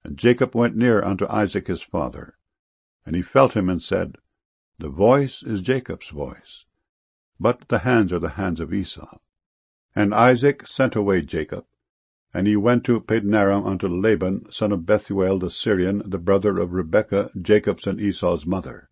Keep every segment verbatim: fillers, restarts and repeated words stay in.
And Jacob went near unto Isaac his father, and he felt him, and said, The voice is Jacob's voice, but the hands are the hands of Esau. And Isaac sent away Jacob, and he went to Padanaram unto Laban, son of Bethuel the Syrian, the brother of Rebekah, Jacob's and Esau's mother.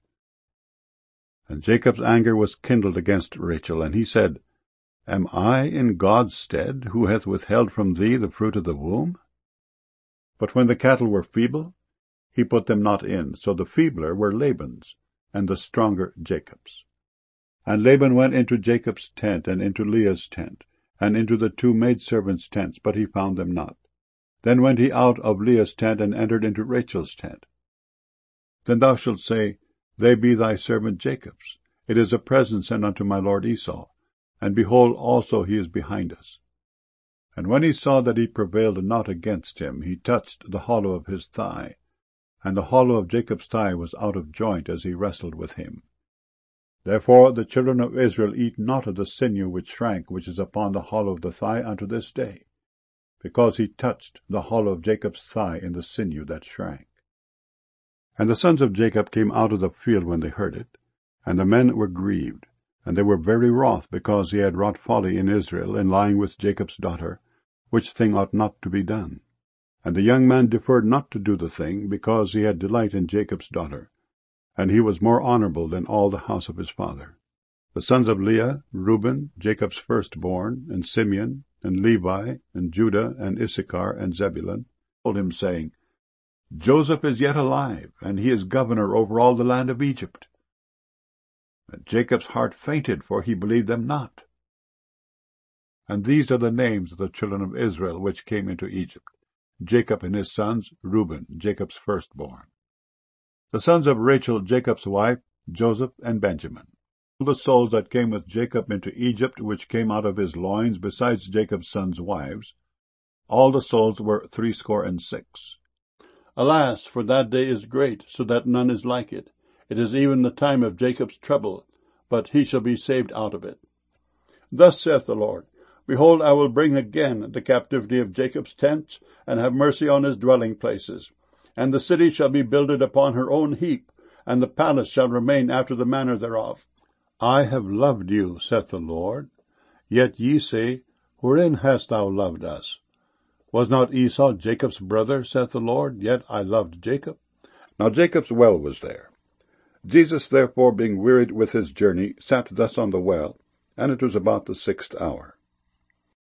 And Jacob's anger was kindled against Rachel, and he said, Am I in God's stead, who hath withheld from thee the fruit of the womb? But when the cattle were feeble, he put them not in, so the feebler were Laban's, and the stronger Jacob's. And Laban went into Jacob's tent, and into Leah's tent, and into the two maidservants' tents, but he found them not. Then went he out of Leah's tent, and entered into Rachel's tent. Then thou shalt say, They be thy servant Jacob's. It is a present sent unto my lord Esau, and behold, also he is behind us. And when he saw that he prevailed not against him, he touched the hollow of his thigh, and the hollow of Jacob's thigh was out of joint as he wrestled with him. Therefore the children of Israel eat not of the sinew which shrank, which is upon the hollow of the thigh unto this day, because he touched the hollow of Jacob's thigh in the sinew that shrank. And the sons of Jacob came out of the field when they heard it, and the men were grieved, and they were very wroth, because he had wrought folly in Israel, in lying with Jacob's daughter, which thing ought not to be done. And the young man deferred not to do the thing, because he had delight in Jacob's daughter, and he was more honorable than all the house of his father. The sons of Leah, Reuben, Jacob's firstborn, and Simeon, and Levi, and Judah, and Issachar, and Zebulun, told him, saying, Joseph is yet alive, and he is governor over all the land of Egypt. And Jacob's heart fainted, for he believed them not. And these are the names of the children of Israel which came into Egypt: Jacob and his sons, Reuben, Jacob's firstborn. The sons of Rachel, Jacob's wife, Joseph and Benjamin. All the souls that came with Jacob into Egypt, which came out of his loins, besides Jacob's sons' wives, all the souls were threescore and six. Alas, for that day is great, so that none is like it. It is even the time of Jacob's trouble, but he shall be saved out of it. Thus saith the Lord, Behold, I will bring again the captivity of Jacob's tents, and have mercy on his dwelling places. And the city shall be builded upon her own heap, and the palace shall remain after the manner thereof. I have loved you, saith the Lord. Yet ye say, Wherein hast thou loved us? Was not Esau Jacob's brother, saith the Lord? Yet I loved Jacob. Now Jacob's well was there. Jesus therefore, being wearied with his journey, sat thus on the well, and it was about the sixth hour.